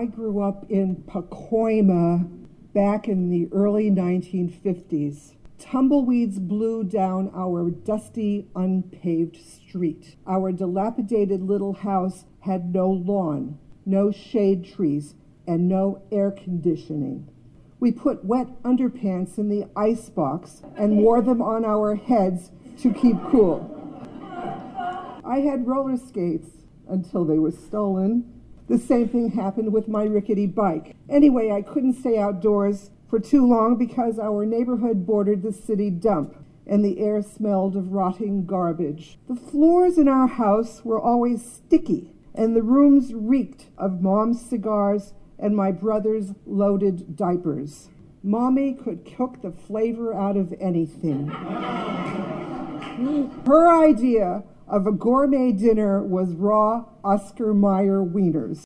grew up in Pacoima back in the early 1950s. Tumbleweeds blew down our dusty, unpaved street. Our dilapidated little house had no lawn, no shade trees, and no air conditioning. We put wet underpants in the icebox and wore them on our heads to keep cool. I had roller skates until they were stolen. The same thing happened with my rickety bike. Anyway, I couldn't stay outdoors for too long because our neighborhood bordered the city dump and the air smelled of rotting garbage. The floors in our house were always sticky and the rooms reeked of Mom's cigars and my brother's loaded diapers. Mommy could cook the flavor out of anything. Her idea of a gourmet dinner was raw Oscar Mayer wieners.